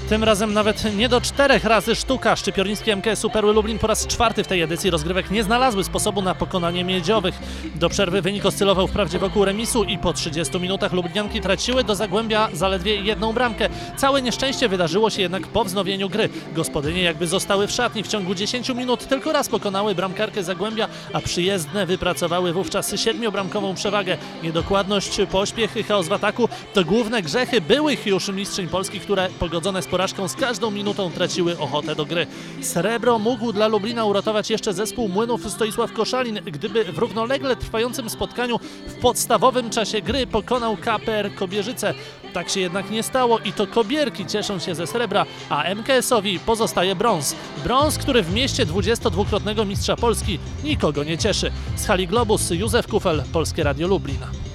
Tym razem nawet nie do 4 razy sztuka. Szczypiornickie MKS-u Perły Lublin po raz 4 w tej edycji rozgrywek nie znalazły sposobu na pokonanie miedziowych. Do przerwy wynik oscylował wprawdzie wokół remisu i po 30 minutach lublinianki traciły do Zagłębia zaledwie 1 bramkę. Całe nieszczęście wydarzyło się jednak po wznowieniu gry. Gospodynie jakby zostały w szatni. W ciągu 10 minut tylko raz pokonały bramkarkę Zagłębia, a przyjezdne wypracowały wówczas 7-bramkową przewagę. Niedokładność, pośpiech, chaos w ataku to główne grzechy byłych już mistrzyń Polski, które pogodzone z porażką z każdą minutą traciły ochotę do gry. Srebro mógł dla Lublina uratować jeszcze zespół Młynów Stoisław Koszalin, gdyby w równolegle trwającym spotkaniu w podstawowym czasie gry pokonał KPR Kobierzyce. Tak się jednak nie stało i to kobierki cieszą się ze srebra, a MKS-owi pozostaje brąz. Brąz, który w mieście 22-krotnego mistrza Polski nikogo nie cieszy. Z hali Globus Józef Kufel, Polskie Radio Lublin.